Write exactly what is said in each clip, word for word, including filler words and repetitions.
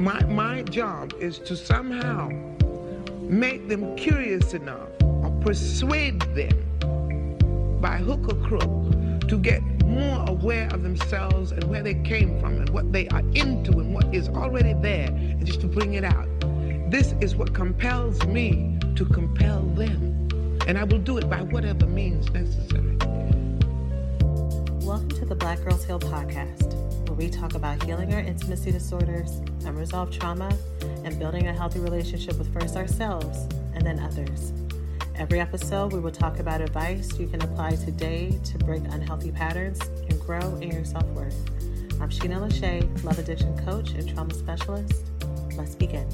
my, my job is to somehow make them curious enough or persuade them by hook or crook to get more aware of themselves and where they came from and what they are into and what is already there, and just to bring it out. This is what compels me to compel them, and I will do it by whatever means necessary. Welcome to the Black Girls Heal podcast, where we talk about healing our intimacy disorders, unresolved trauma, and building a healthy relationship with first ourselves and then others. Every episode, we will talk about advice you can apply today to break unhealthy patterns and grow in your self-worth. I'm Sheena Lachey, love addiction coach and trauma specialist. Let's begin.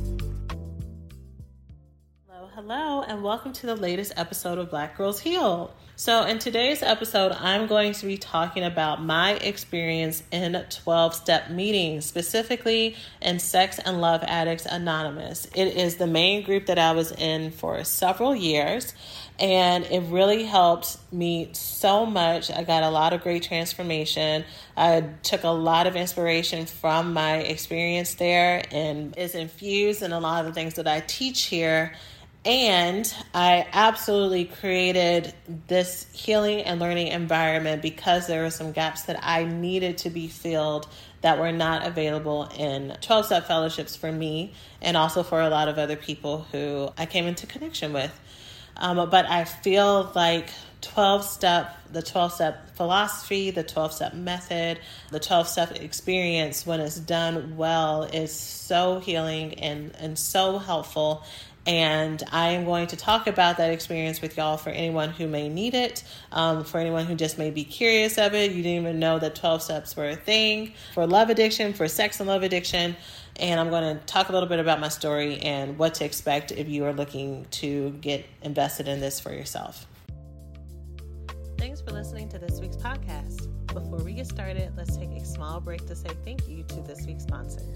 Hello, hello, and welcome to the latest episode of Black Girls Heal. So in today's episode, I'm going to be talking about my experience in twelve-step meetings, specifically in Sex and Love Addicts Anonymous. It is the main group that I was in for several years, and it really helped me so much. I got a lot of great transformation. I took a lot of inspiration from my experience there, and is infused in a lot of the things that I teach here. And I absolutely created this healing and learning environment because there were some gaps that I needed to be filled that were not available in twelve-step fellowships for me and also for a lot of other people who I came into connection with. Um, but I feel like twelve-step, the twelve-step philosophy, the twelve-step method, the twelve-step experience, when it's done well, is so healing and, and so helpful. And I am going to talk about that experience with y'all for anyone who may need it, um, for anyone who just may be curious of it. You didn't even know that twelve steps were a thing for love addiction, for sex and love addiction. And I'm going to talk a little bit about my story and what to expect if you are looking to get invested in this for yourself. Thanks for listening to this week's podcast. Before we get started, let's take a small break to say thank you to this week's sponsors.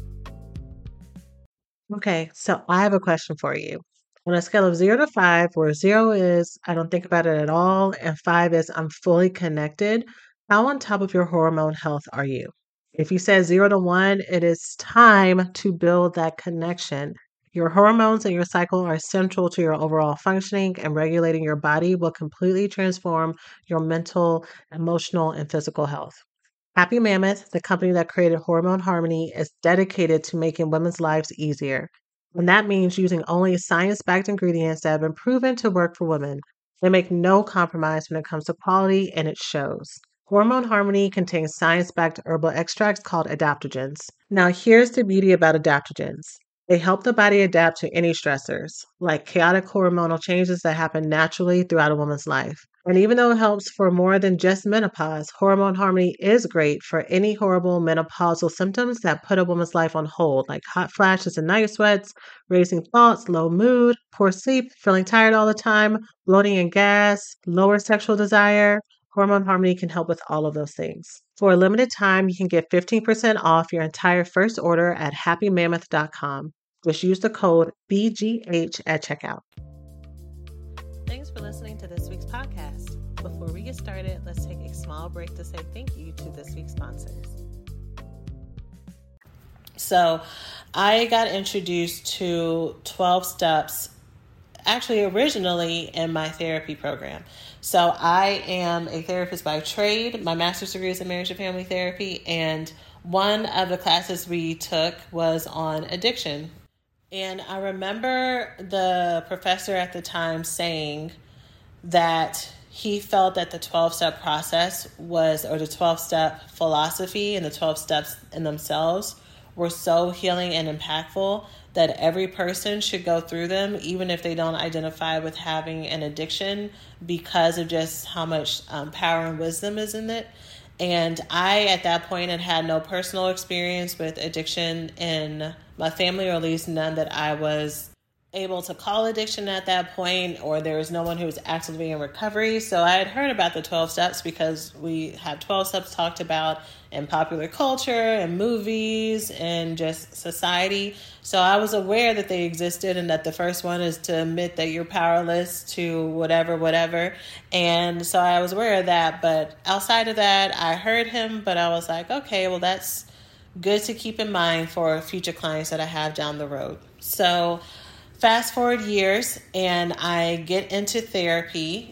Okay, so I have a question for you. On a scale of zero to five, where zero is I don't think about it at all, and five is I'm fully connected, how on top of your hormone health are you? If you said zero to one, it is time to build that connection. Your hormones and your cycle are central to your overall functioning, and regulating your body will completely transform your mental, emotional, and physical health. Happy Mammoth, the company that created Hormone Harmony, is dedicated to making women's lives easier. And that means using only science-backed ingredients that have been proven to work for women. They make no compromise when it comes to quality, and it shows. Hormone Harmony contains science-backed herbal extracts called adaptogens. Now, here's the beauty about adaptogens. They help the body adapt to any stressors, like chaotic hormonal changes that happen naturally throughout a woman's life. And even though it helps for more than just menopause, Hormone Harmony is great for any horrible menopausal symptoms that put a woman's life on hold, like hot flashes and night sweats, racing thoughts, low mood, poor sleep, feeling tired all the time, bloating and gas, lower sexual desire. Hormone Harmony can help with all of those things. For a limited time, you can get fifteen percent off your entire first order at happy mammoth dot com. Just use the code B G H at checkout. Thanks for listening to this week's podcast. Before we get started, let's take a small break to say thank you to this week's sponsors. So I got introduced to twelve steps actually originally in my therapy program. So I am a therapist by trade. My master's degree is in marriage and family therapy. And one of the classes we took was on addiction. And I remember the professor at the time saying that he felt that the twelve-step process was, or the twelve-step philosophy and the twelve steps in themselves were so healing and impactful that every person should go through them, even if they don't identify with having an addiction, because of just how much um, power and wisdom is in it. And I, at that point, had had no personal experience with addiction in my family, or at least none that I was able to call addiction at that point, or there was no one who was actively in recovery. So I had heard about the twelve steps because we have twelve steps talked about in popular culture and movies and just society. So I was aware that they existed, and that the first one is to admit that you're powerless to whatever, whatever. And so I was aware of that. But outside of that, I heard him, but I was like, okay, well, that's good to keep in mind for future clients that I have down the road. So fast forward years, and I get into therapy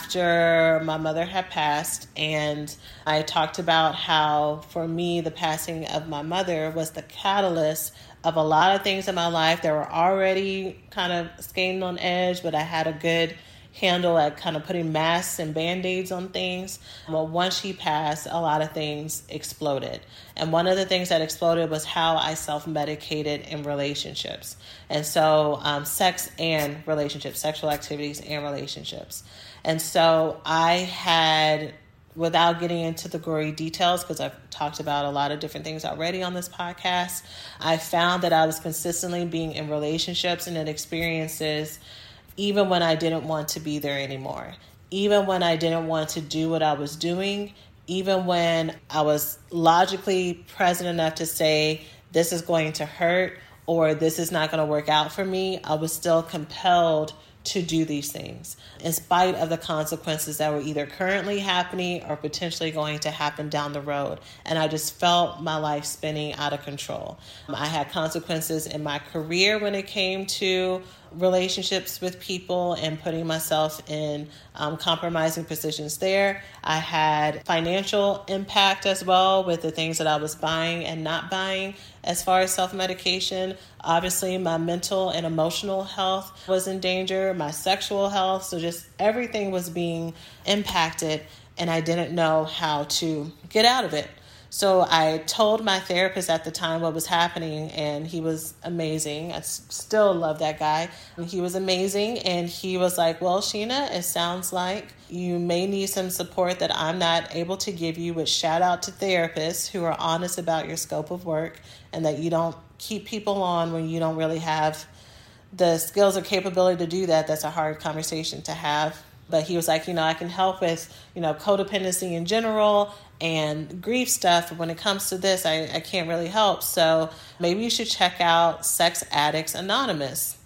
after my mother had passed. And I talked about how, for me, the passing of my mother was the catalyst of a lot of things in my life that were already kind of skating on edge, but I had a good handle at kind of putting masks and band-aids on things. Well, once she passed, a lot of things exploded. And one of the things that exploded was how I self-medicated in relationships. And so um, sex and relationships, sexual activities and relationships. And so I had, without getting into the gory details, because I've talked about a lot of different things already on this podcast, I found that I was consistently being in relationships and in experiences even when I didn't want to be there anymore, even when I didn't want to do what I was doing, even when I was logically present enough to say, this is going to hurt or this is not going to work out for me, I was still compelled to do these things in spite of the consequences that were either currently happening or potentially going to happen down the road. And I just felt my life spinning out of control. I had consequences in my career when it came to relationships with people and putting myself in um, compromising positions there. I had financial impact as well with the things that I was buying and not buying as far as self-medication. Obviously, my mental and emotional health was in danger, my sexual health. So just everything was being impacted, and I didn't know how to get out of it. So I told my therapist at the time what was happening, and he was amazing. I still love that guy. He was amazing, and he was like, well, Sheena, it sounds like you may need some support that I'm not able to give you, which shout out to therapists who are honest about your scope of work and that you don't keep people on when you don't really have the skills or capability to do that. That's a hard conversation to have. But he was like, you know, I can help with, you know, codependency in general and grief stuff. But when it comes to this, I, I can't really help. So maybe you should check out Sex Addicts Anonymous.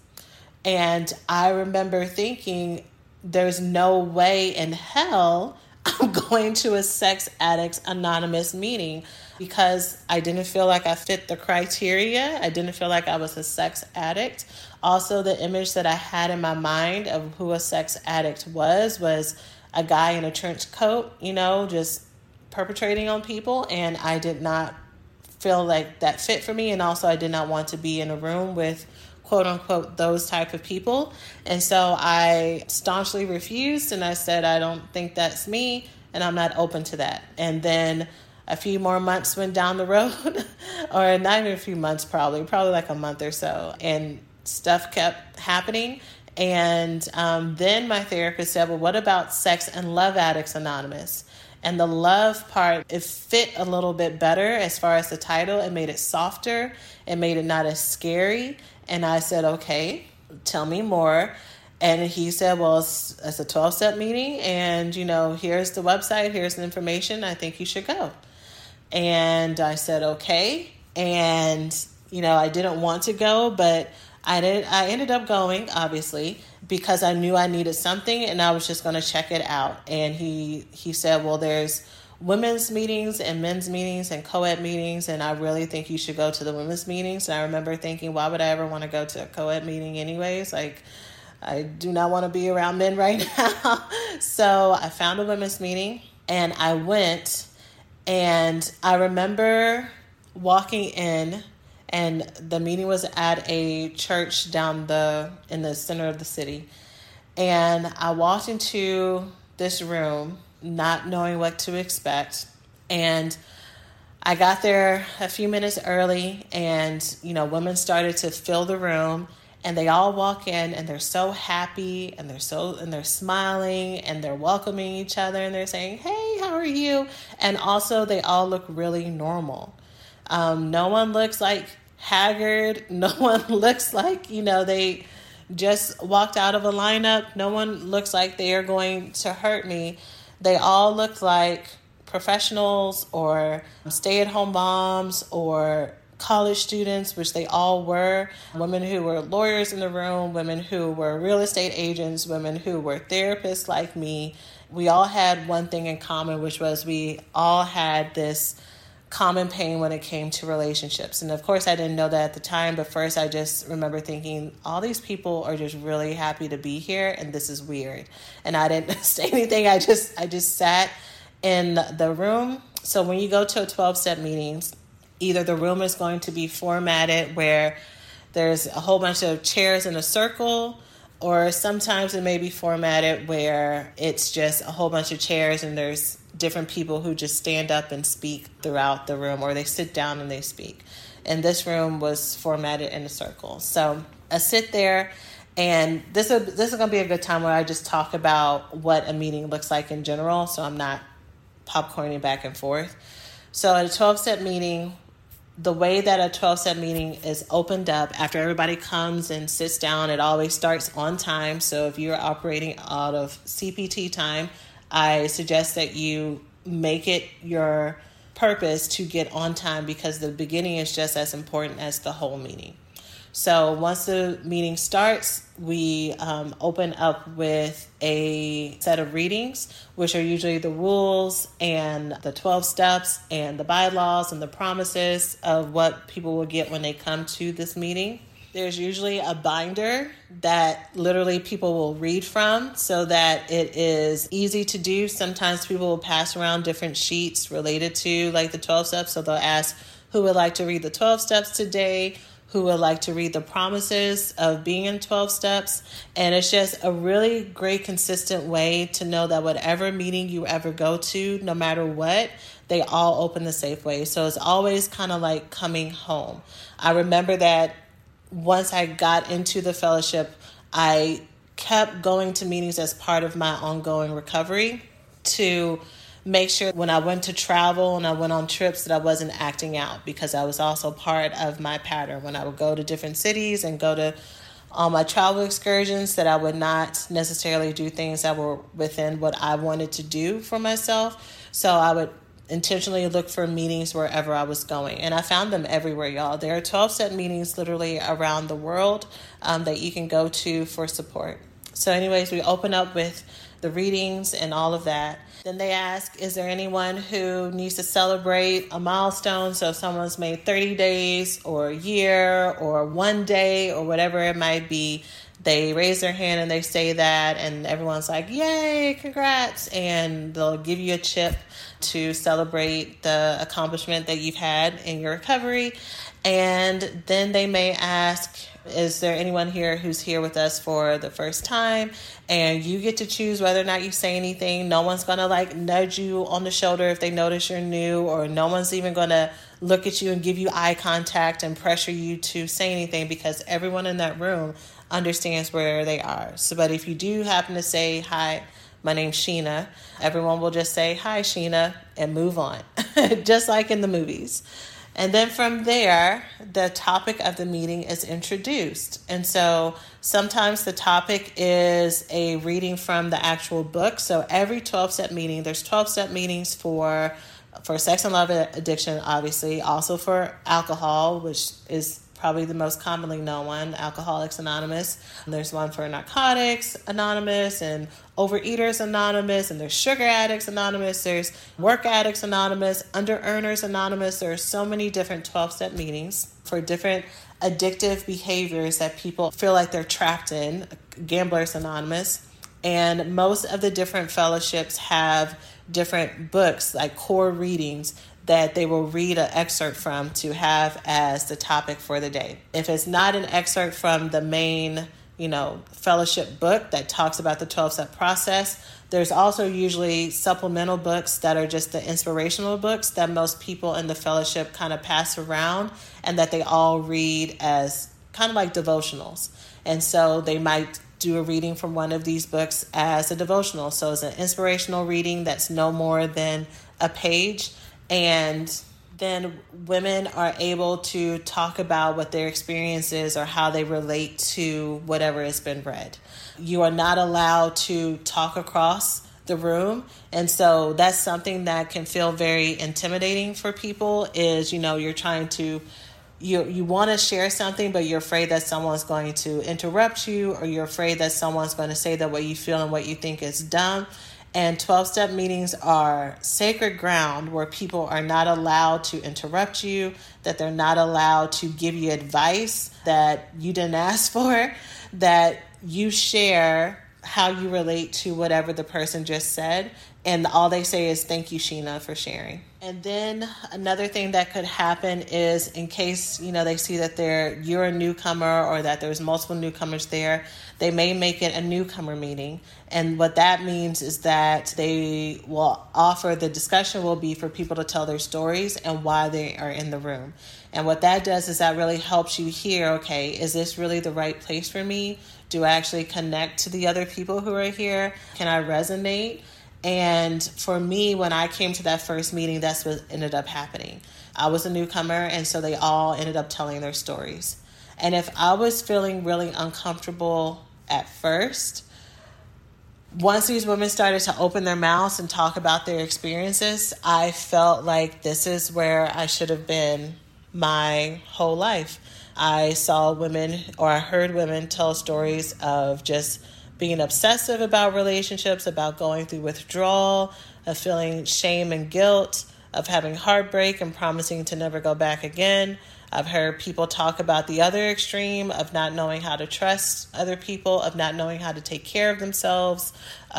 And I remember thinking, there's no way in hell I'm going to a Sex Addicts Anonymous meeting because I didn't feel like I fit the criteria. I didn't feel like I was a sex addict. Also, the image that I had in my mind of who a sex addict was, was a guy in a trench coat, you know, just perpetrating on people. And I did not feel like that fit for me. And also, I did not want to be in a room with quote unquote, those type of people. And so I staunchly refused. And I said, I don't think that's me. And I'm not open to that. And then a few more months went down the road, or not even a few months, probably, probably like a month or so. And stuff kept happening. And um, then my therapist said, well, what about Sex and Love Addicts Anonymous? And the love part, it fit a little bit better as far as the title. It made it softer. It made it not as scary. And I said, okay, tell me more. And he said, well, it's, it's a twelve-step meeting. And, you know, here's the website. Here's the information. I think you should go. And I said, okay. And, you know, I didn't want to go, but I did. I ended up going, obviously, because I knew I needed something and I was just going to check it out. And he, he said, well, there's women's meetings and men's meetings and co-ed meetings, and I really think you should go to the women's meetings. And I remember thinking, why would I ever want to go to a co-ed meeting anyways? Like, I do not want to be around men right now. So I found a women's meeting and I went, and I remember walking in, and the meeting was at a church down the in the center of the city. And I walked into this room not knowing what to expect. And I got there a few minutes early, and, you know, women started to fill the room, and they all walk in and they're so happy and they're so, and they're smiling and they're welcoming each other and they're saying, hey, how are you? And also they all look really normal. Um, no one looks like haggard. No one looks like, you know, they just walked out of a lineup. No one looks like they are going to hurt me. They all look like professionals or stay-at-home moms or college students, which they all were. Women who were lawyers in the room, women who were real estate agents, women who were therapists like me. We all had one thing in common, which was we all had this common pain when it came to relationships. And of course, I didn't know that at the time, but first I just remember thinking, all these people are just really happy to be here, and this is weird. And I didn't say anything. I just I just sat in the room. So when you go to a twelve-step meetings, either the room is going to be formatted where there's a whole bunch of chairs in a circle, or sometimes it may be formatted where it's just a whole bunch of chairs and there's different people who just stand up and speak throughout the room, or they sit down and they speak. And this room was formatted in a circle. So I sit there, and this is, this is going to be a good time where I just talk about what a meeting looks like in general, so I'm not popcorning back and forth. So at a twelve-step meeting, the way that a twelve-step meeting is opened up, after everybody comes and sits down, it always starts on time. So if you're operating out of C P T time, I suggest that you make it your purpose to get on time, because the beginning is just as important as the whole meeting. So once the meeting starts, we um, open up with a set of readings, which are usually the rules and the twelve steps and the bylaws and the promises of what people will get when they come to this meeting. There's usually a binder that literally people will read from so that it is easy to do. Sometimes people will pass around different sheets related to like the twelve steps. So they'll ask who would like to read the twelve steps today, who would like to read the promises of being in twelve steps. And it's just a really great, consistent way to know that whatever meeting you ever go to, no matter what, they all open the safe way. So it's always kind of like coming home. I remember that once I got into the fellowship, I kept going to meetings as part of my ongoing recovery to make sure when I went to travel and I went on trips that I wasn't acting out, because I was also part of my pattern. When I would go to different cities and go to all my travel excursions, that I would not necessarily do things that were within what I wanted to do for myself. So I would intentionally look for meetings wherever I was going. And I found them everywhere, y'all. There are twelve-step meetings literally around the world um, that you can go to for support. So anyways, we open up with the readings and all of that. Then they ask, is there anyone who needs to celebrate a milestone? So if someone's made thirty days or a year or one day or whatever it might be, they raise their hand and they say that, and everyone's like, yay, congrats. And they'll give you a chip to celebrate the accomplishment that you've had in your recovery. And then they may ask, is there anyone here who's here with us for the first time? And you get to choose whether or not you say anything. No one's going to like nudge you on the shoulder if they notice you're new, or no one's even going to look at you and give you eye contact and pressure you to say anything, because everyone in that room understands where they are. So, but if you do happen to say, hi, my name's Sheena, everyone will just say, hi, Sheena, and move on, just like in the movies. And then from there, the topic of the meeting is introduced. And so sometimes the topic is a reading from the actual book. So every twelve-step meeting, there's twelve-step meetings for for sex and love addiction, obviously, also for alcohol, which is probably the most commonly known one, Alcoholics Anonymous. And there's one for Narcotics Anonymous and Overeaters Anonymous, and there's Sugar Addicts Anonymous, there's Work Addicts Anonymous, Under Earners Anonymous. There are so many different twelve-step meetings for different addictive behaviors that people feel like they're trapped in, Gamblers Anonymous. And most of the different fellowships have different books, like core readings, that they will read an excerpt from to have as the topic for the day. If it's not an excerpt from the main, you know, fellowship book that talks about the twelve-step process, there's also usually supplemental books that are just the inspirational books that most people in the fellowship kind of pass around, and that they all read as kind of like devotionals. And so they might do a reading from one of these books as a devotional. So it's an inspirational reading that's no more than a page. And then women are able to talk about what their experience is or how they relate to whatever has been read. You are not allowed to talk across the room. And so that's something that can feel very intimidating for people, is, you know, you're trying to, you you want to share something, but you're afraid that someone's going to interrupt you, or you're afraid that someone's going to say that what you feel and what you think is dumb. And twelve-step meetings are sacred ground where people are not allowed to interrupt you, that they're not allowed to give you advice that you didn't ask for, that you share how you relate to whatever the person just said. And all they say is, thank you, Sheena, for sharing. And then another thing that could happen is in case, you know, they see that they're, you're a newcomer or that there's multiple newcomers there, they may make it a newcomer meeting. And what that means is that they will offer, the discussion will be for people to tell their stories and why they are in the room. And what that does is that really helps you hear, okay, is this really the right place for me? Do I actually connect to the other people who are here? Can I resonate? And for me, when I came to that first meeting, that's what ended up happening. I was a newcomer, and so they all ended up telling their stories. And if I was feeling really uncomfortable at first, once these women started to open their mouths and talk about their experiences, I felt like this is where I should have been my whole life. I saw women, or I heard women tell stories of just being obsessive about relationships, about going through withdrawal, of feeling shame and guilt, of having heartbreak and promising to never go back again. I've heard people talk about the other extreme of not knowing how to trust other people, of not knowing how to take care of themselves,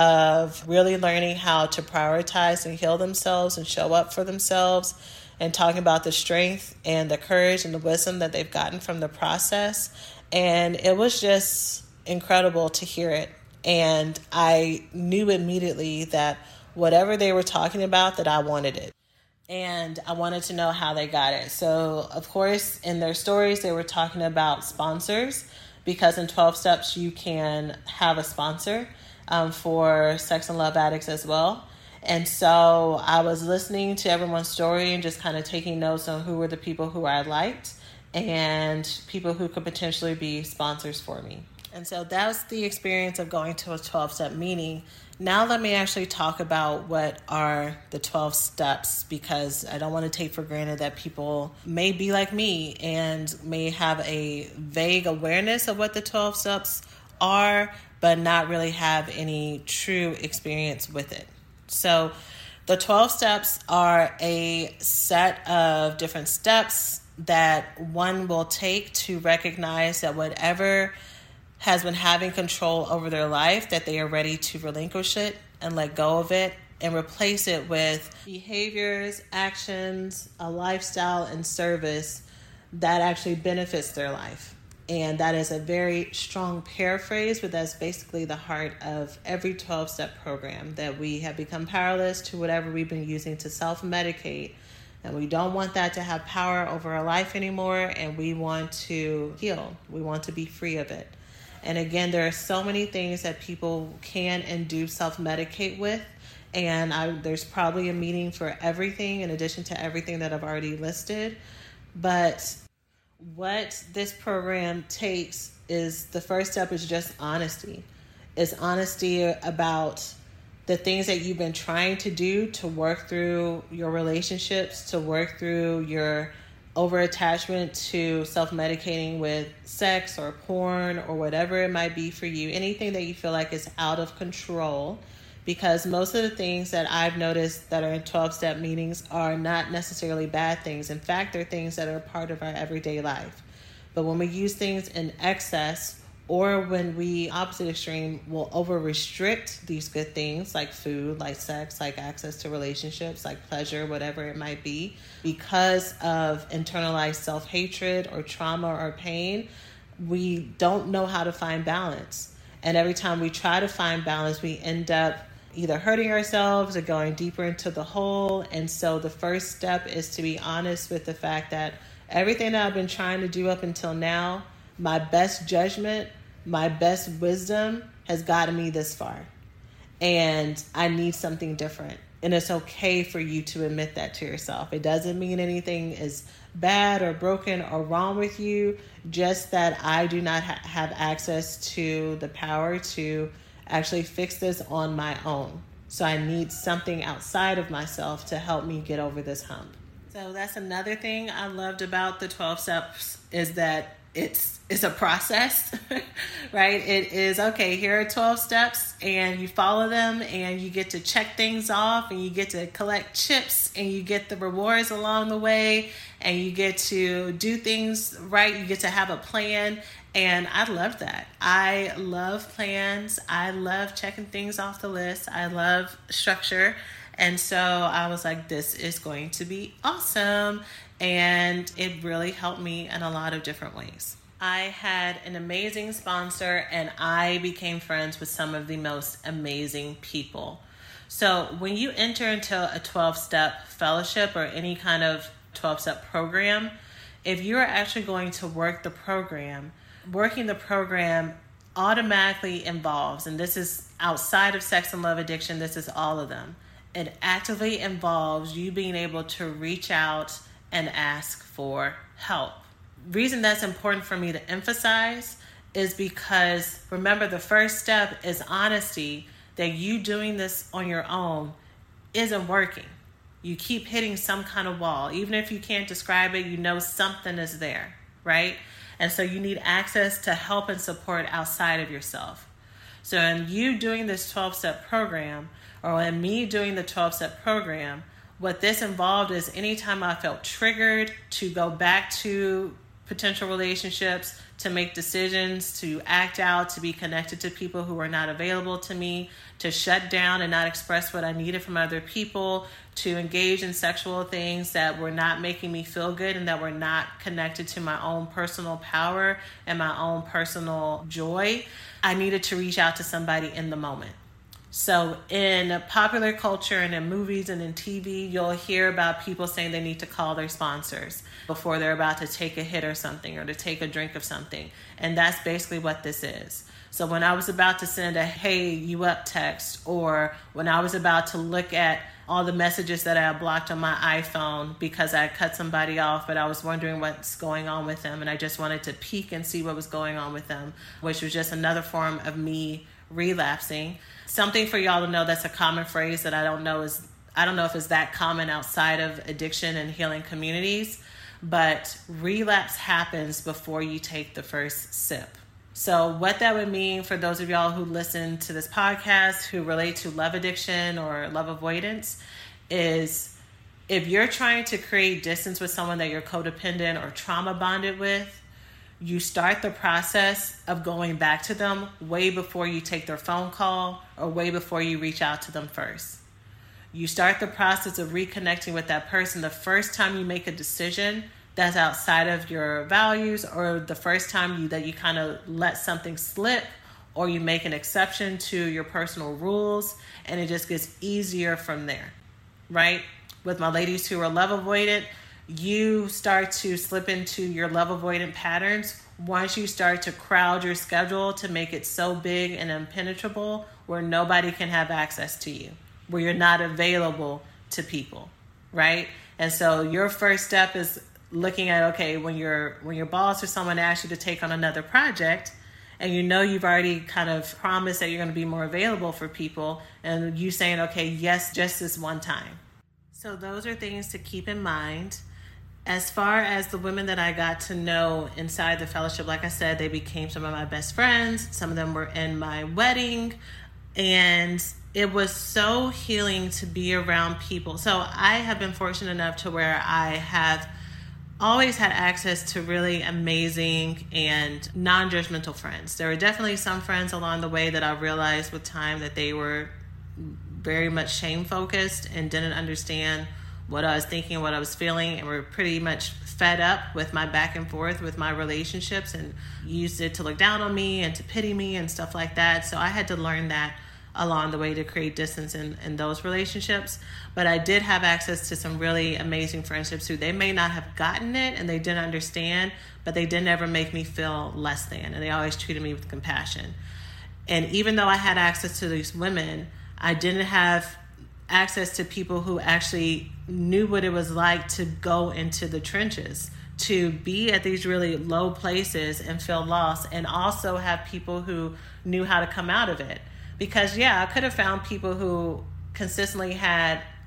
of really learning how to prioritize and heal themselves and show up for themselves, and talking about the strength and the courage and the wisdom that they've gotten from the process. And it was just incredible to hear it. And I knew immediately that whatever they were talking about, that I wanted it. And I wanted to know how they got it. So, of course, in their stories, they were talking about sponsors, because in twelve steps, you can have a sponsor um, for sex and love addicts as well. And so I was listening to everyone's story and just kind of taking notes on who were the people who I liked and people who could potentially be sponsors for me. And so that's the experience of going to a twelve-step meeting. Now let me actually talk about what are the twelve steps, because I don't want to take for granted that people may be like me and may have a vague awareness of what the twelve steps are, but not really have any true experience with it. So the twelve steps are a set of different steps that one will take to recognize that whatever has been having control over their life, that they are ready to relinquish it and let go of it and replace it with behaviors, actions, a lifestyle, and service that actually benefits their life. And that is a very strong paraphrase, but that's basically the heart of every twelve-step program, that we have become powerless to whatever we've been using to self-medicate. And we don't want that to have power over our life anymore, and we want to heal. We want to be free of it. And again, there are so many things that people can and do self-medicate with. And I, there's probably a meeting for everything in addition to everything that I've already listed. But what this program takes is, the first step is just honesty. It's honesty about the things that you've been trying to do to work through your relationships, to work through your over-attachment to self-medicating with sex or porn or whatever it might be for you, anything that you feel like is out of control. Because most of the things that I've noticed that are in twelve-step meetings are not necessarily bad things. In fact, they're things that are part of our everyday life. But when we use things in excess, or when we, opposite extreme, will over-restrict these good things like food, like sex, like access to relationships, like pleasure, whatever it might be, because of internalized self-hatred or trauma or pain, we don't know how to find balance. And every time we try to find balance, we end up either hurting ourselves or going deeper into the hole. And so the first step is to be honest with the fact that everything that I've been trying to do up until now, my best judgment, my best wisdom has gotten me this far. And I need something different. And it's okay for you to admit that to yourself. It doesn't mean anything is bad or broken or wrong with you, just that I do not ha- have access to the power to actually fix this on my own. So I need something outside of myself to help me get over this hump. So that's another thing I loved about the twelve steps, is that it's it's a process, right? It is, okay, here are twelve steps, and you follow them, and you get to check things off, and you get to collect chips, and you get the rewards along the way, and you get to do things right. You get to have a plan. And I love that. I love plans. I love checking things off the list. I love structure. And so I was like, this is going to be awesome. And it really helped me in a lot of different ways. I had an amazing sponsor, and I became friends with some of the most amazing people. So when you enter into a twelve-step fellowship or any kind of twelve-step program, if you're actually going to work the program, working the program automatically involves, and this is outside of sex and love addiction, this is all of them, it actively involves you being able to reach out and ask for help. Reason that's important for me to emphasize is because, remember, the first step is honesty, that you doing this on your own isn't working. You keep hitting some kind of wall. Even if you can't describe it, you know something is there, right? And so you need access to help and support outside of yourself. So in you doing this twelve-step program, or in me doing the twelve-step program, what this involved is anytime I felt triggered to go back to potential relationships, to make decisions, to act out, to be connected to people who were not available to me, to shut down and not express what I needed from other people, to engage in sexual things that were not making me feel good and that were not connected to my own personal power and my own personal joy, I needed to reach out to somebody in the moment. So in popular culture and in movies and in T V, you'll hear about people saying they need to call their sponsors before they're about to take a hit or something, or to take a drink of something. And that's basically what this is. So when I was about to send a hey, you up text, or when I was about to look at all the messages that I had blocked on my iPhone because I had cut somebody off, but I was wondering what's going on with them, and I just wanted to peek and see what was going on with them, which was just another form of me relapsing. Something for y'all to know that's a common phrase that I don't know is, I don't know if it's that common outside of addiction and healing communities, but relapse happens before you take the first sip. So what that would mean for those of y'all who listen to this podcast who relate to love addiction or love avoidance is, if you're trying to create distance with someone that you're codependent or trauma bonded with, you start the process of going back to them way before you take their phone call or way before you reach out to them first. You start the process of reconnecting with that person the first time you make a decision that's outside of your values, or the first time you that you kind of let something slip, or you make an exception to your personal rules, and it just gets easier from there, right? With my ladies who are love avoidant, you start to slip into your love avoidant patterns once you start to crowd your schedule to make it so big and impenetrable where nobody can have access to you, where you're not available to people, right? And so your first step is looking at, okay, when your when your boss or someone asks you to take on another project, and you know you've already kind of promised that you're going to be more available for people, and you saying, okay, yes, just this one time. So those are things to keep in mind. As far as the women that I got to know inside the fellowship, like I said, they became some of my best friends. Some of them were in my wedding, and it was so healing to be around people. So I have been fortunate enough to where I have always had access to really amazing and non-judgmental friends. There were definitely some friends along the way that I realized with time that they were very much shame-focused and didn't understand what I was thinking, what I was feeling, and were pretty much fed up with my back and forth with my relationships and used it to look down on me and to pity me and stuff like that. So I had to learn that along the way to create distance in, in those relationships. But I did have access to some really amazing friendships who they may not have gotten it and they didn't understand, but they didn't ever make me feel less than, and they always treated me with compassion. And even though I had access to these women, I didn't have access to people who actually knew what it was like to go into the trenches, to be at these really low places and feel lost, and also have people who knew how to come out of it. Because, yeah, I could have found people who consistently had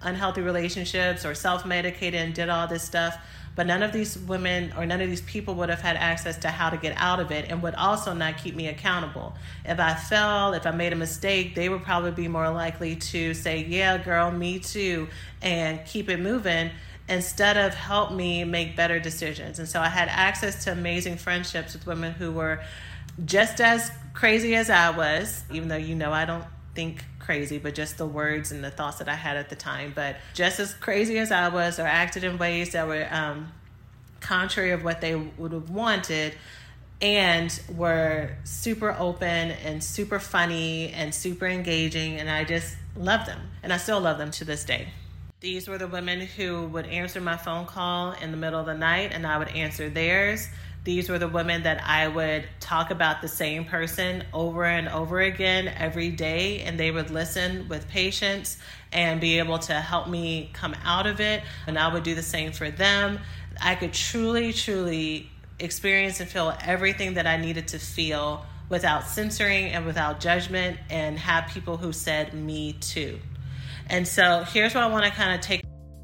unhealthy relationships or self-medicated and did all this stuff. But none of these women or none of these people would have had access to how to get out of it, and would also not keep me accountable. If I fell, if I made a mistake, they would probably be more likely to say, yeah, girl, me too, and keep it moving, instead of help me make better decisions. And so I had access to amazing friendships with women who were just as crazy as I was, even though, you know, I don't think crazy, but just the words and the thoughts that I had at the time. But just as crazy as I was, or acted in ways that were um, contrary of what they would have wanted, and were super open and super funny and super engaging. And I just loved them. And I still love them to this day. These were the women who would answer my phone call in the middle of the night, and I would answer theirs. These were the women that I would talk about the same person over and over again every day, and they would listen with patience and be able to help me come out of it. And I would do the same for them. I could truly, truly experience and feel everything that I needed to feel without censoring and without judgment, and have people who said me too. And so here's what I want to kind of take.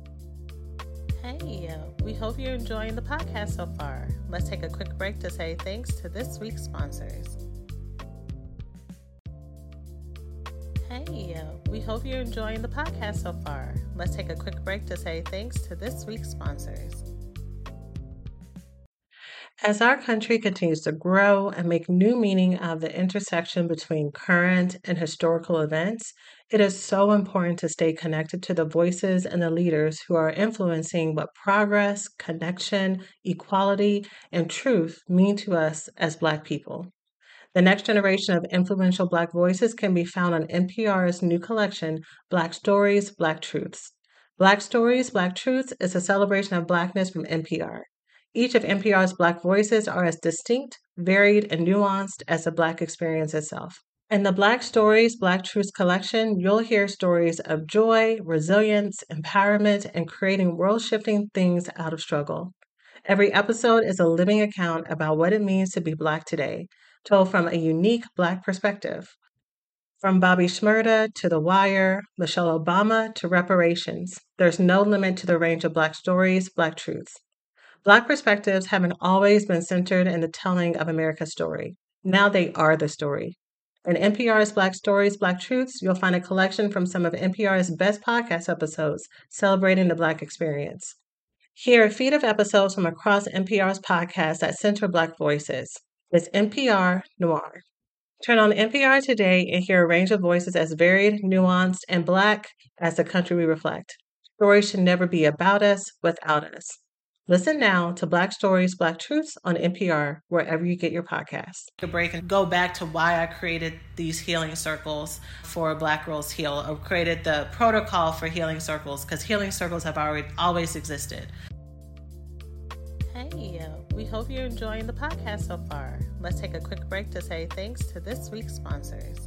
Hey, we hope you're enjoying the podcast so far. Let's take a quick break to say thanks to this week's sponsors. Hey, we hope you're enjoying the podcast so far. Let's take a quick break to say thanks to this week's sponsors. As our country continues to grow and make new meaning out of the intersection between current and historical events, it is so important to stay connected to the voices and the leaders who are influencing what progress, connection, equality, and truth mean to us as Black people. The next generation of influential Black voices can be found on N P R's new collection, Black Stories, Black Truths. Black Stories, Black Truths is a celebration of Blackness from N P R. Each of N P R's Black voices are as distinct, varied, and nuanced as the Black experience itself. In the Black Stories, Black Truths collection, you'll hear stories of joy, resilience, empowerment, and creating world-shifting things out of struggle. Every episode is a living account about what it means to be Black today, told from a unique Black perspective. From Bobby Shmurda to The Wire, Michelle Obama to reparations, there's no limit to the range of Black stories, Black truths. Black perspectives haven't always been centered in the telling of America's story. Now they are the story. In N P R's Black Stories, Black Truths, you'll find a collection from some of N P R's best podcast episodes celebrating the Black experience. Hear a feed of episodes from across N P R's podcasts that center Black voices. It's N P R Noir. Turn on N P R today and hear a range of voices as varied, nuanced, and Black as the country we reflect. Stories should never be about us, without us. Listen now to Black Stories, Black Truths on N P R, wherever you get your podcasts. Take a break and go back to why I created these healing circles for Black Girls Heal, or created the protocol for healing circles, because healing circles have already always existed. Hey, we hope you're enjoying the podcast so far. Let's take a quick break to say thanks to this week's sponsors.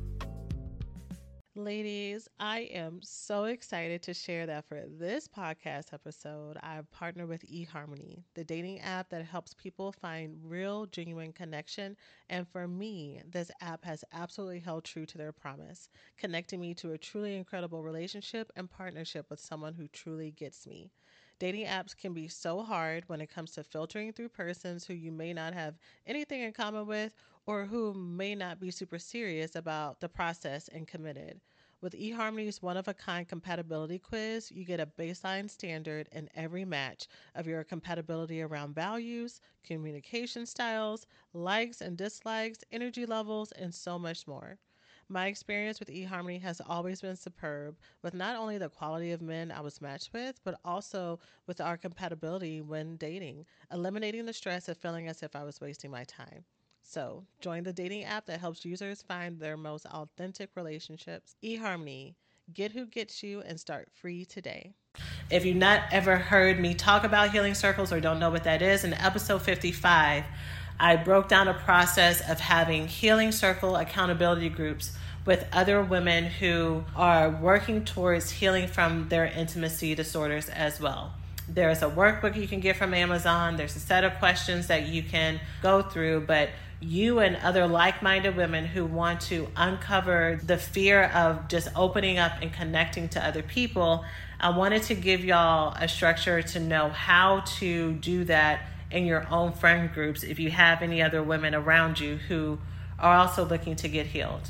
Ladies, I am so excited to share that for this podcast episode, I've partnered with eHarmony, the dating app that helps people find real, genuine connection. And for me, this app has absolutely held true to their promise, connecting me to a truly incredible relationship and partnership with someone who truly gets me. Dating apps can be so hard when it comes to filtering through persons who you may not have anything in common with, or who may not be super serious about the process and committed. With eHarmony's one-of-a-kind compatibility quiz, you get a baseline standard in every match of your compatibility around values, communication styles, likes and dislikes, energy levels, and so much more. My experience with eHarmony has always been superb, with not only the quality of men I was matched with, but also with our compatibility when dating, eliminating the stress of feeling as if I was wasting my time. So, join the dating app that helps users find their most authentic relationships. eHarmony, get who gets you and start free today. If you've not ever heard me talk about healing circles or don't know what that is, in episode fifty-five, I broke down a process of having healing circle accountability groups with other women who are working towards healing from their intimacy disorders as well. There's a workbook you can get from Amazon. There's a set of questions that you can go through, but you and other like-minded women who want to uncover the fear of just opening up and connecting to other people, I wanted to give y'all a structure to know how to do that in your own friend groups if you have any other women around you who are also looking to get healed,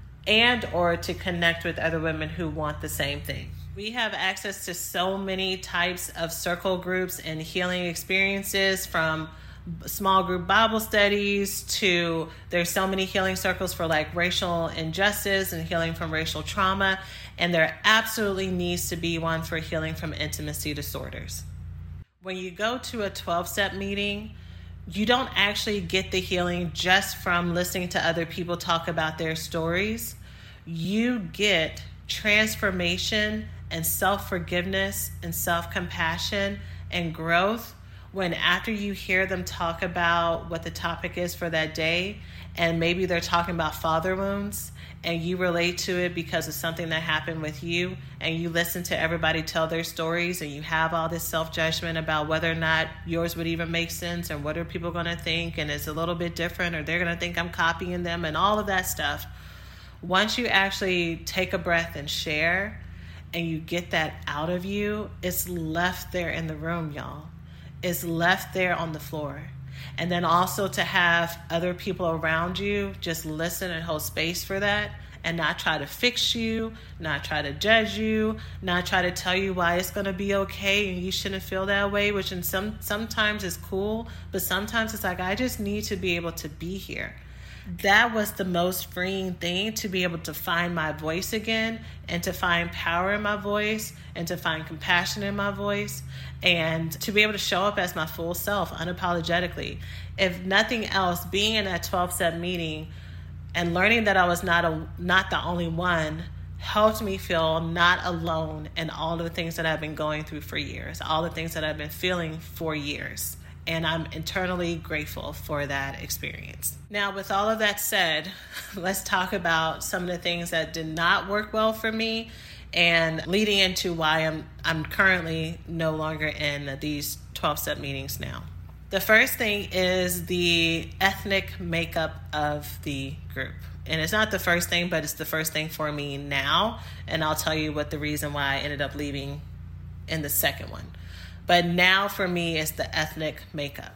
and or to connect with other women who want the same thing. We have access to so many types of circle groups and healing experiences, from small group Bible studies to there's so many healing circles for like racial injustice and healing from racial trauma. And there absolutely needs to be one for healing from intimacy disorders. When you go to a twelve-step meeting, you don't actually get the healing just from listening to other people talk about their stories. You get transformation and self-forgiveness and self-compassion and growth when after you hear them talk about what the topic is for that day, and maybe they're talking about father wounds, and you relate to it because of something that happened with you, and you listen to everybody tell their stories, and you have all this self-judgment about whether or not yours would even make sense, and what are people going to think, and it's a little bit different, or they're going to think I'm copying them, and all of that stuff. Once you actually take a breath and share, and you get that out of you, it's left there in the room, y'all. It's left there on the floor. And then also to have other people around you just listen and hold space for that, and not try to fix you, not try to judge you, not try to tell you why it's going to be okay and you shouldn't feel that way, which in some sometimes is cool, but sometimes it's like, I just need to be able to be here. That was the most freeing thing, to be able to find my voice again, and to find power in my voice, and to find compassion in my voice, and to be able to show up as my full self unapologetically. If nothing else, being in that twelve-step meeting and learning that I was not a not the only one helped me feel not alone in all of the things that I've been going through for years, all the things that I've been feeling for years. And I'm internally grateful for that experience. Now, with all of that said, let's talk about some of the things that did not work well for me, and leading into why I'm I'm currently no longer in these twelve-step meetings now. The first thing is the ethnic makeup of the group. And it's not the first thing, but it's the first thing for me now. And I'll tell you what the reason why I ended up leaving in the second one. But now for me, it's the ethnic makeup.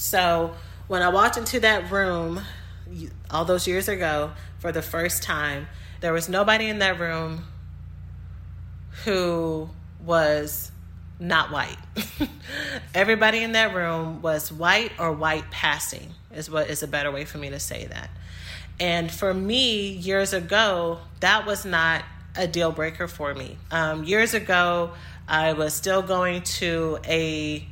So when I walked into that room all those years ago for the first time, there was nobody in that room who was not white. Everybody in that room was white or white passing, is what is a better way for me to say that. And for me, years ago, that was not a deal breaker for me. Um, years ago, I was still going to a,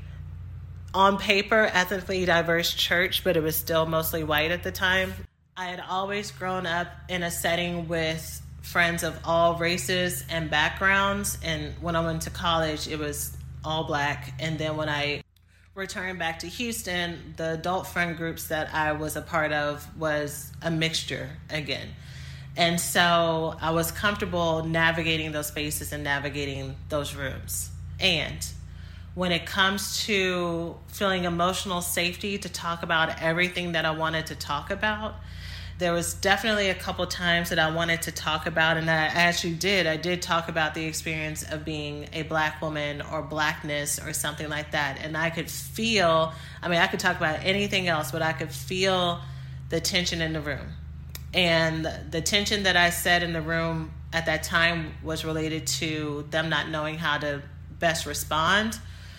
on paper, ethnically diverse church, but it was still mostly white at the time. I had always grown up in a setting with friends of all races and backgrounds. And when I went to college, it was all black. And then when I returned back to Houston, the adult friend groups that I was a part of was a mixture again. And so I was comfortable navigating those spaces and navigating those rooms. And when it comes to feeling emotional safety to talk about everything that I wanted to talk about, there was definitely a couple times that I wanted to talk about, and I actually did. I did talk about the experience of being a black woman or blackness or something like that. And I could feel, I mean, I could talk about anything else, but I could feel the tension in the room. And the tension that I said in the room at that time was related to them not knowing how to best respond.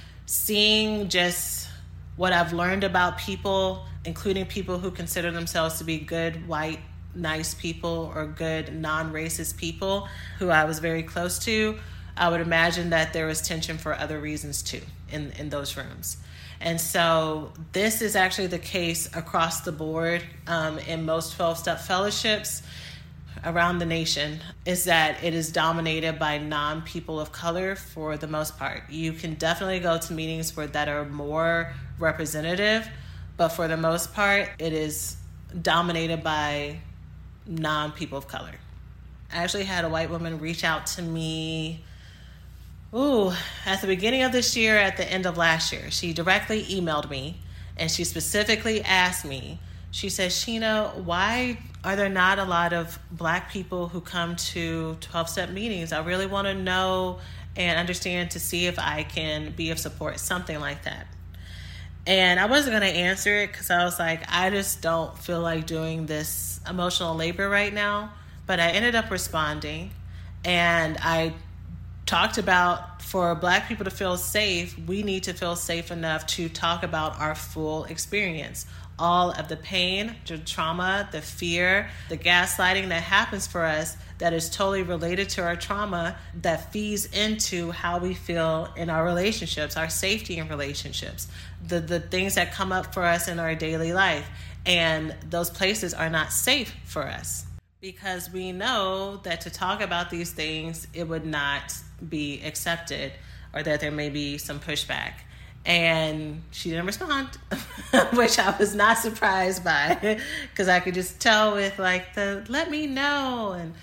Seeing just what I've learned about people, including people who consider themselves to be good, white, nice people or good, non-racist people who I was very close to, I would imagine that there was tension for other reasons too in, in those rooms. And so this is actually the case across the board um, in most twelve-step fellowships around the nation, is that it is dominated by non-people of color for the most part. You can definitely go to meetings where that are more representative, but for the most part, it is dominated by non-people of color. I actually had a white woman reach out to me Ooh, at the beginning of this year, at the end of last year, she directly emailed me and she specifically asked me, she says, Sheena, why are there not a lot of Black people who come to twelve-step meetings? I really want to know and understand to see if I can be of support, something like that. And I wasn't going to answer it because I was like, I just don't feel like doing this emotional labor right now. But I ended up responding, and I talked about, for Black people to feel safe, we need to feel safe enough to talk about our full experience. All of the pain, the trauma, the fear, the gaslighting that happens for us that is totally related to our trauma, that feeds into how we feel in our relationships, our safety in relationships, the, the things that come up for us in our daily life. And those places are not safe for us because we know that to talk about these things, it would not be accepted or that there may be some pushback. And she didn't respond, which I was not surprised by because I could just tell with like the let me know, and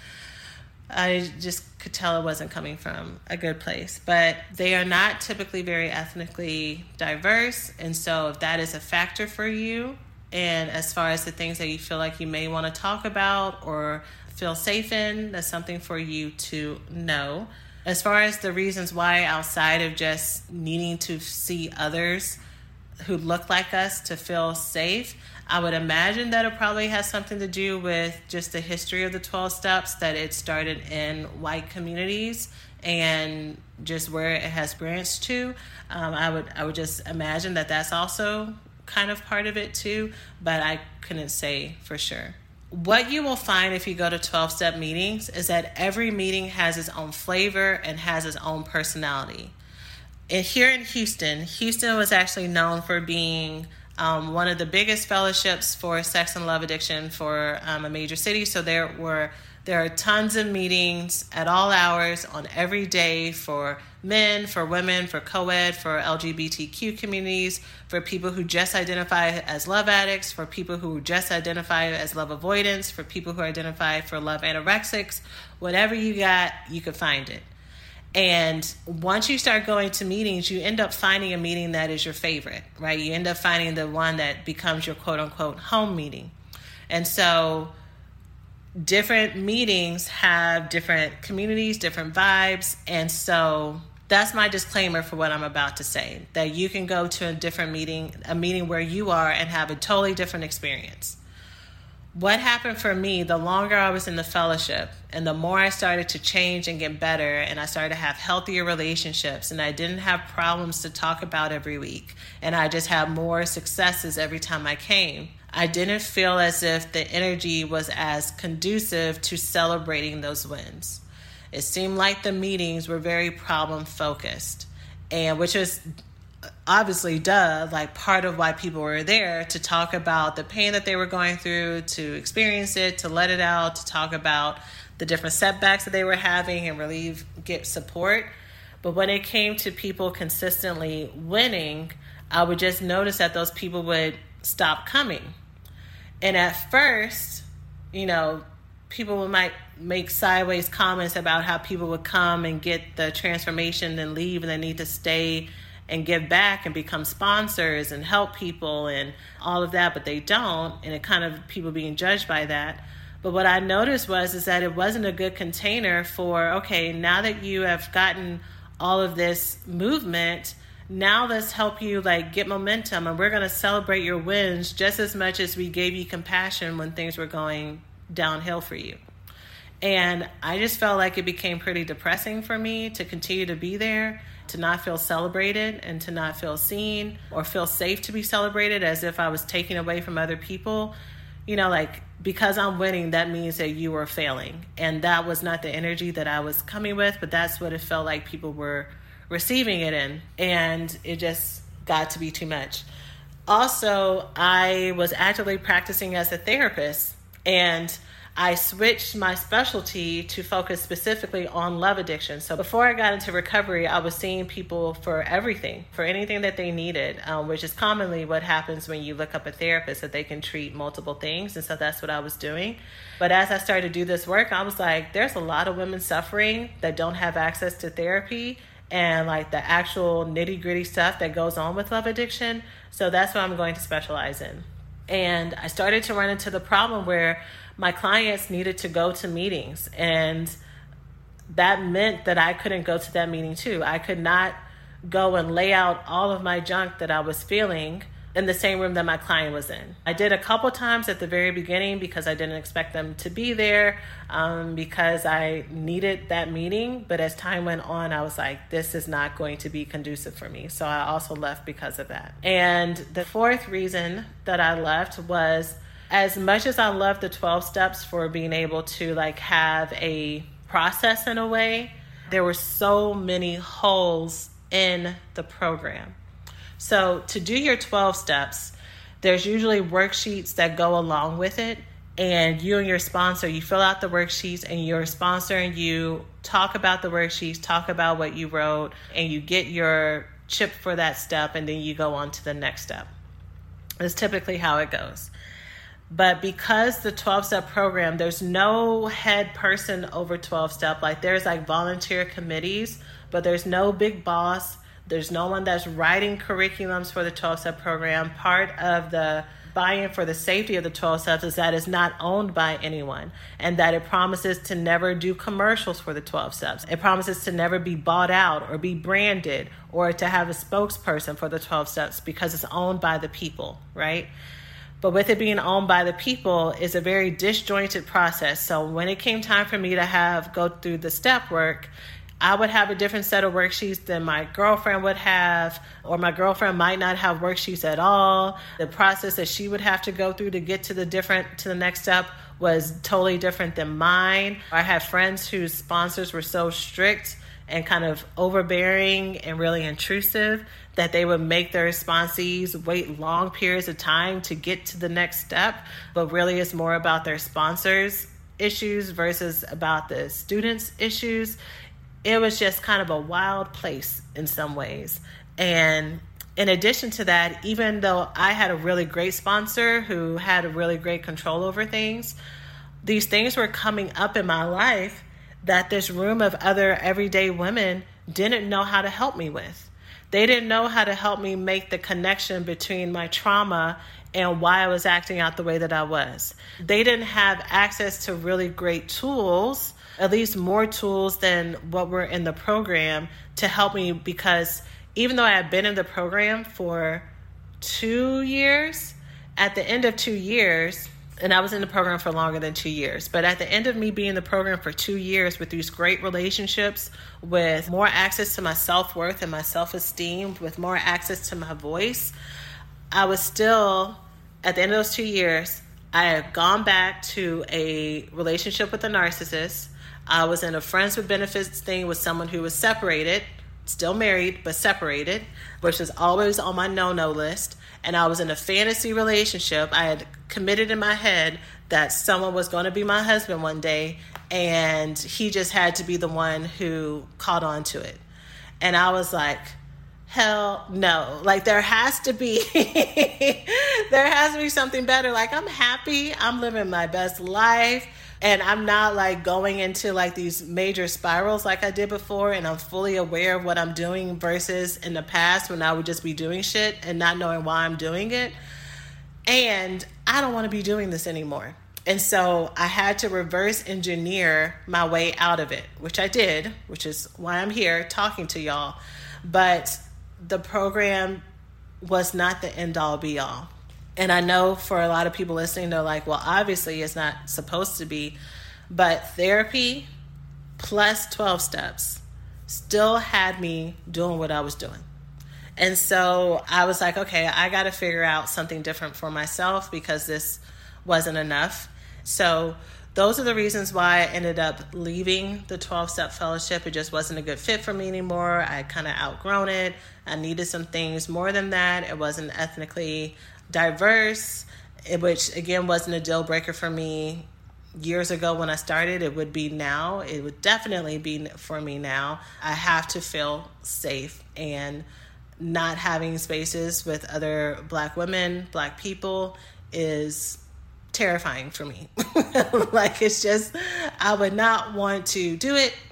I just could tell it wasn't coming from a good place. But they are not typically very ethnically diverse, and so if that is a factor for you, and as far as the things that you feel like you may want to talk about or feel safe in, that's something for you to know. As far as the reasons why, outside of just needing to see others who look like us to feel safe, I would imagine that it probably has something to do with just the history of the twelve steps, that it started in white communities and just where it has branched to. Um, I would I would just imagine that that's also kind of part of it too, but I couldn't say for sure. What you will find if you go to twelve-step meetings is that every meeting has its own flavor and has its own personality. And here in Houston, Houston was actually known for being um, one of the biggest fellowships for sex and love addiction for um, a major city. So there were there are tons of meetings at all hours on every day for men, for women, for co-ed, for L G B T Q communities, for people who just identify as love addicts, for people who just identify as love avoidance, for people who identify for love anorexics. Whatever you got, you could find it. And once you start going to meetings, you end up finding a meeting that is your favorite, right? You end up finding the one that becomes your quote unquote home meeting. And so different meetings have different communities, different vibes. And so that's my disclaimer for what I'm about to say, that you can go to a different meeting, a meeting where you are, and have a totally different experience. What happened for me, the longer I was in the fellowship and the more I started to change and get better, and I started to have healthier relationships, and I didn't have problems to talk about every week, and I just had more successes every time I came, I didn't feel as if the energy was as conducive to celebrating those wins. It seemed like the meetings were very problem focused, and which is obviously, duh, like part of why people were there, to talk about the pain that they were going through, to experience it, to let it out, to talk about the different setbacks that they were having and relieve, get support. But when it came to people consistently winning, I would just notice that those people would stop coming. And at first, you know, people might make sideways comments about how people would come and get the transformation and leave, and they need to stay and give back and become sponsors and help people and all of that, but they don't, and it kind of people being judged by that. But what I noticed was is that it wasn't a good container for, okay, now that you have gotten all of this movement, now let's help you like get momentum, and we're going to celebrate your wins just as much as we gave you compassion when things were going downhill for you. And I just felt like it became pretty depressing for me to continue to be there, to not feel celebrated and to not feel seen or feel safe to be celebrated, as if I was taking away from other people. You know, like, because I'm winning, that means that you are failing. And that was not the energy that I was coming with, but that's what it felt like people were receiving it in. And it just got to be too much. Also, I was actively practicing as a therapist, and I switched my specialty to focus specifically on love addiction. So before I got into recovery, I was seeing people for everything, for anything that they needed, um, which is commonly what happens when you look up a therapist, that they can treat multiple things. And so that's what I was doing. But as I started to do this work, I was like, there's a lot of women suffering that don't have access to therapy. and like the actual nitty gritty stuff that goes on with love addiction. So that's what I'm going to specialize in. And I started to run into the problem where my clients needed to go to meetings, and that meant that I couldn't go to that meeting too. I could not go and lay out all of my junk that I was feeling in the same room that my client was in. I did a couple times at the very beginning because I didn't expect them to be there, um, because I needed that meeting. But as time went on, I was like, this is not going to be conducive for me. So I also left because of that. And the fourth reason that I left was, as much as I love the twelve steps for being able to like have a process in a way, there were so many holes in the program. So to do your twelve steps, there's usually worksheets that go along with it. And you and your sponsor, you fill out the worksheets, and your sponsor and you talk about the worksheets, talk about what you wrote, and you get your chip for that step, and then you go on to the next step. That's typically how it goes. But because the twelve-step program, there's no head person over twelve-step. Like there's like volunteer committees, but there's no big boss. There's no one that's writing curriculums for the twelve-step program. Part of the buy-in for the safety of the twelve steps is that it's not owned by anyone, and that it promises to never do commercials for the twelve steps. It promises to never be bought out or be branded or to have a spokesperson for the twelve steps, because it's owned by the people, right? But with it being owned by the people, is a very disjointed process. So when it came time for me to have go through the step work, I would have a different set of worksheets than my girlfriend would have, or my girlfriend might not have worksheets at all. The process that she would have to go through to get to the different to the next step was totally different than mine. I had friends whose sponsors were so strict and kind of overbearing and really intrusive that they would make their sponsees wait long periods of time to get to the next step. But really it's more about their sponsors' issues versus about the students' issues. It was just kind of a wild place in some ways. And in addition to that, even though I had a really great sponsor who had a really great control over things, these things were coming up in my life that this room of other everyday women didn't know how to help me with. They didn't know how to help me make the connection between my trauma and why I was acting out the way that I was. They didn't have access to really great tools, at least more tools than what were in the program, to help me, because even though I had been in the program for two years, at the end of two years, and I was in the program for longer than two years, but at the end of me being in the program for two years with these great relationships, with more access to my self-worth and my self-esteem, with more access to my voice, I was still, at the end of those two years, I had gone back to a relationship with a narcissist. I was in a friends with benefits thing with someone who was separated, still married, but separated, which is always on my no-no list. And I was in a fantasy relationship. I had committed in my head that someone was going to be my husband one day, and he just had to be the one who caught on to it. And I was like, hell no. Like there has to be, there has to be something better. Like I'm happy. I'm living my best life. And I'm not like going into like these major spirals like I did before, and I'm fully aware of what I'm doing versus in the past when I would just be doing shit and not knowing why I'm doing it. And I don't want to be doing this anymore. And so I had to reverse engineer my way out of it, which I did, which is why I'm here talking to y'all. But the program was not the end all be all. And I know for a lot of people listening, they're like, well, obviously it's not supposed to be. But therapy plus twelve steps still had me doing what I was doing. And so I was like, okay, I got to figure out something different for myself because this wasn't enough. So those are the reasons why I ended up leaving the twelve-step fellowship. It just wasn't a good fit for me anymore. I kind of outgrown it. I needed some things more than that. It wasn't ethnically diverse, which again wasn't a deal breaker for me years ago when I started. It would be now. It would definitely be for me now. I have to feel safe, and not having spaces with other Black women, Black people is terrifying for me. Like it's just, I would not want to do it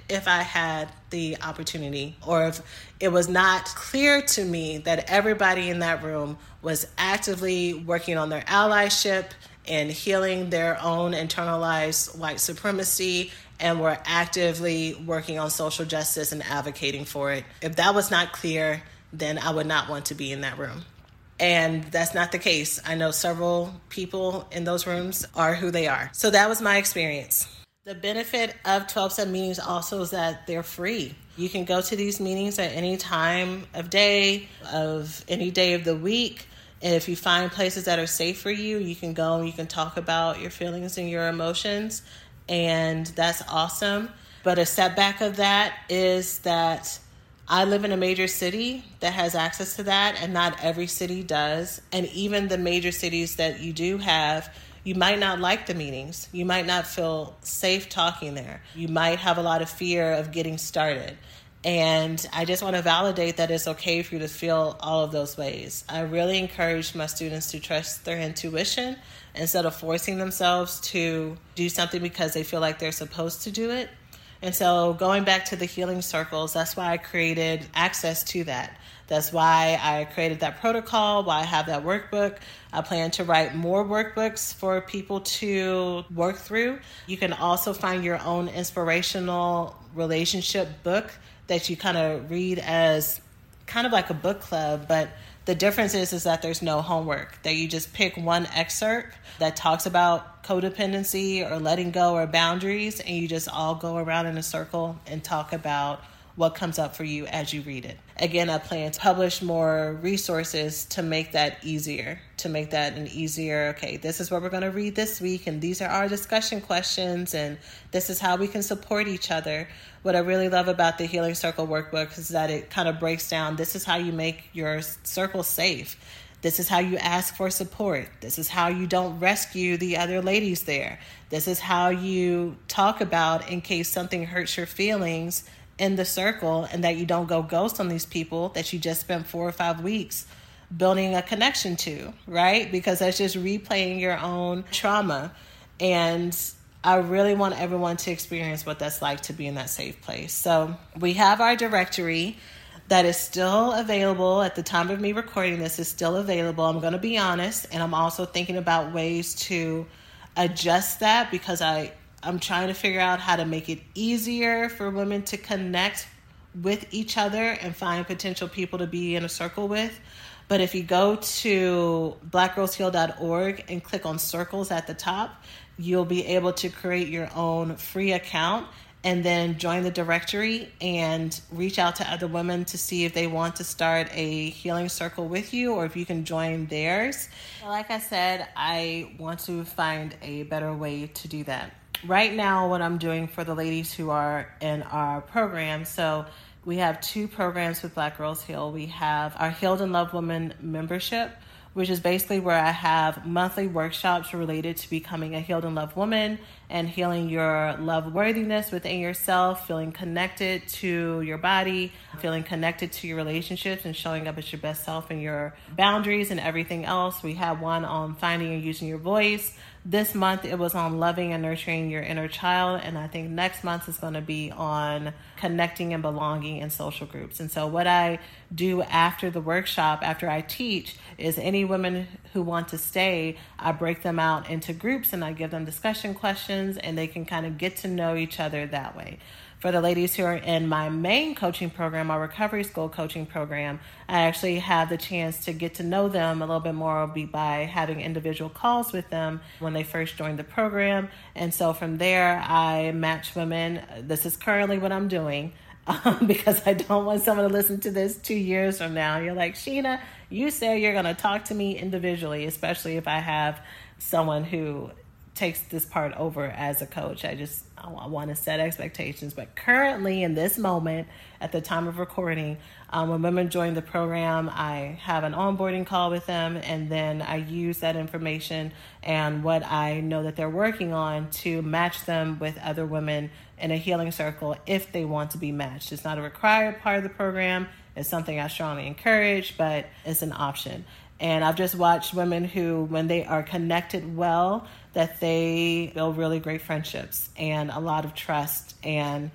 if I had the opportunity, or if it was not clear to me that everybody in that room was actively working on their allyship and healing their own internalized white supremacy, and were actively working on social justice and advocating for it. If that was not clear, then I would not want to be in that room. And that's not the case. I know several people in those rooms are who they are. So that was my experience. The benefit of twelve-step meetings also is that they're free. You can go to these meetings at any time of day, of any day of the week. And if you find places that are safe for you, you can go and you can talk about your feelings and your emotions. And that's awesome. But a setback of that is that I live in a major city that has access to that, and not every city does. And even the major cities that you do have, you might not like the meetings. You might not feel safe talking there. You might have a lot of fear of getting started. And I just want to validate that it's okay for you to feel all of those ways. I really encourage my students to trust their intuition instead of forcing themselves to do something because they feel like they're supposed to do it. And so going back to the healing circles, that's why I created access to that. That's why I created that protocol, why I have that workbook. I plan to write more workbooks for people to work through. You can also find your own inspirational relationship book that you kind of read as kind of like a book club, but the difference is, is that there's no homework, that you just pick one excerpt that talks about codependency or letting go or boundaries, and you just all go around in a circle and talk about what comes up for you as you read it. Again, I plan to publish more resources to make that easier, to make that an easier, okay, this is what we're going to read this week, and these are our discussion questions, and this is how we can support each other. What I really love about the Healing Circle workbook is that it kind of breaks down, this is how you make your circle safe. This is how you ask for support. This is how you don't rescue the other ladies there. This is how you talk about in case something hurts your feelings in the circle, and that you don't go ghost on these people that you just spent four or five weeks building a connection to, right? Because that's just replaying your own trauma. And I really want everyone to experience what that's like to be in that safe place. So we have our directory that is still available at the time of me recording this. Is still available. I'm going to be honest. And I'm also thinking about ways to adjust that, because I I'm trying to figure out how to make it easier for women to connect with each other and find potential people to be in a circle with. But if you go to black girls heal dot org and click on circles at the top, you'll be able to create your own free account and then join the directory and reach out to other women to see if they want to start a healing circle with you, or if you can join theirs. Like I said, I want to find a better way to do that. Right now, what I'm doing for the ladies who are in our program, so we have two programs with Black Girls Heal. We have our Healed and Loved Women membership, which is basically where I have monthly workshops related to becoming a healed and loved woman and healing your love worthiness within yourself, feeling connected to your body, feeling connected to your relationships, and showing up as your best self and your boundaries and everything else. We have one on finding and using your voice. This month it was on loving and nurturing your inner child, and I think next month is going to be on connecting and belonging in social groups. And so what I do after the workshop, after I teach, is any women who want to stay, I break them out into groups and I give them discussion questions, and they can kind of get to know each other that way. For the ladies who are in my main coaching program, our Recovery School coaching program, I actually have the chance to get to know them a little bit more by having individual calls with them when they first joined the program. And so from there, I match women. This is currently what I'm doing um, because I don't want someone to listen to this two years from now. You're like, Sheena, you say you're going to talk to me individually, especially if I have someone who takes this part over as a coach. I just I want to set expectations. But currently, in this moment, at the time of recording, um, when women join the program, I have an onboarding call with them, and then I use that information and what I know that they're working on to match them with other women in a healing circle if they want to be matched. It's not a required part of the program. It's something I strongly encourage, but it's an option. And I've just watched women who, when they are connected well, that they build really great friendships and a lot of trust and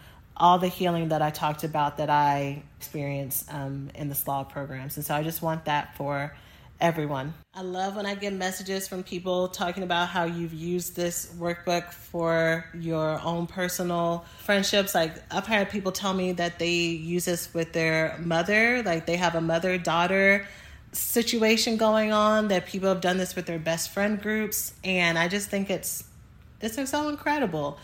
all the healing that I talked about that I experienced um, in the S L A W programs. And so I just want that for everyone. I love when I get messages from people talking about how you've used this workbook for your own personal friendships. Like, I've had people tell me that they use this with their mother, like they have a mother-daughter situation going on, that people have done this with their best friend groups. And I just think it's it's so incredible.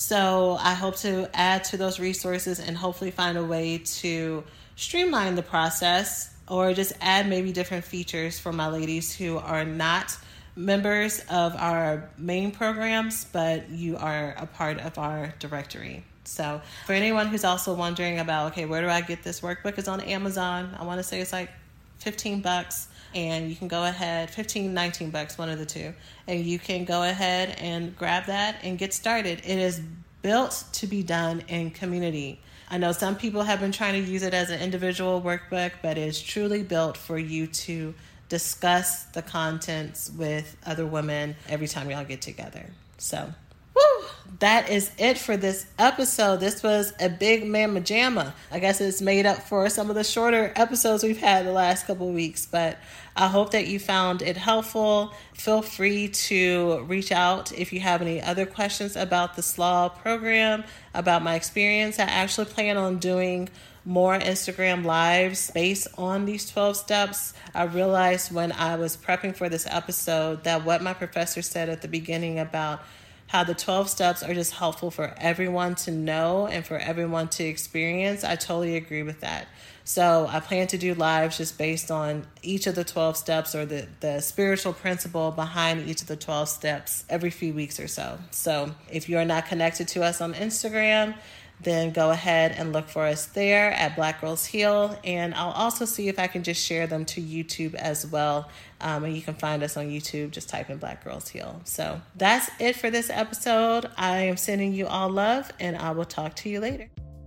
So I hope to add to those resources and hopefully find a way to streamline the process, or just add maybe different features for my ladies who are not members of our main programs, but you are a part of our directory. So for anyone who's also wondering about, okay, where do I get this workbook? It's on Amazon. I want to say it's like fifteen bucks, and you can go ahead, fifteen, nineteen bucks, one of the two. And you can go ahead and grab that and get started. It is built to be done in community. I know some people have been trying to use it as an individual workbook, but it is truly built for you to discuss the contents with other women every time y'all get together. So, woo, that is it for this episode. This was a big mamma jamma. I guess it's made up for some of the shorter episodes we've had the last couple of weeks, but I hope that you found it helpful. Feel free to reach out if you have any other questions about the S L A W program, about my experience. I actually plan on doing more Instagram lives based on these twelve steps. I realized when I was prepping for this episode that what my professor said at the beginning about how the twelve steps are just helpful for everyone to know and for everyone to experience, I totally agree with that. So I plan to do lives just based on each of the twelve steps, or the, the spiritual principle behind each of the twelve steps, every few weeks or so. So if you are not connected to us on Instagram, then go ahead and look for us there at Black Girls Heal. And I'll also see if I can just share them to YouTube as well. Um, and you can find us on YouTube. Just type in Black Girls Heal. So that's it for this episode. I am sending you all love, and I will talk to you later.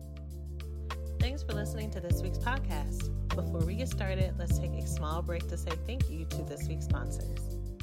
Thanks for listening to this week's podcast. Before we get started, let's take a small break to say thank you to this week's sponsors.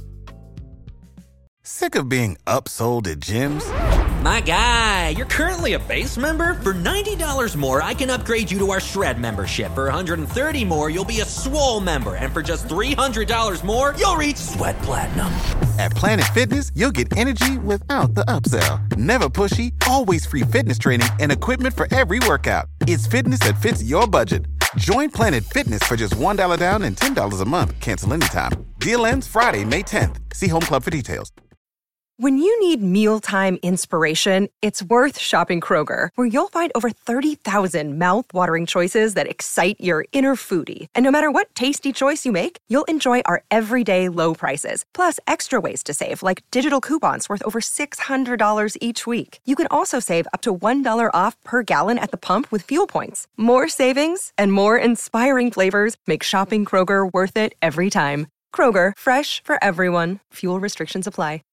Sick of being upsold at gyms? My guy, you're currently a base member? For ninety dollars more, I can upgrade you to our Shred membership. For one hundred thirty dollars more, you'll be a Swole member. And for just three hundred dollars more, you'll reach Sweat Platinum. At Planet Fitness, you'll get energy without the upsell. Never pushy, always free fitness training and equipment for every workout. It's fitness that fits your budget. Join Planet Fitness for just one dollar down and ten dollars a month. Cancel anytime. Deal ends Friday, May tenth. See Home Club for details. When you need mealtime inspiration, it's worth shopping Kroger, where you'll find over thirty thousand mouth-watering choices that excite your inner foodie. And no matter what tasty choice you make, you'll enjoy our everyday low prices, plus extra ways to save, like digital coupons worth over six hundred dollars each week. You can also save up to one dollar off per gallon at the pump with fuel points. More savings and more inspiring flavors make shopping Kroger worth it every time. Kroger, fresh for everyone. Fuel restrictions apply.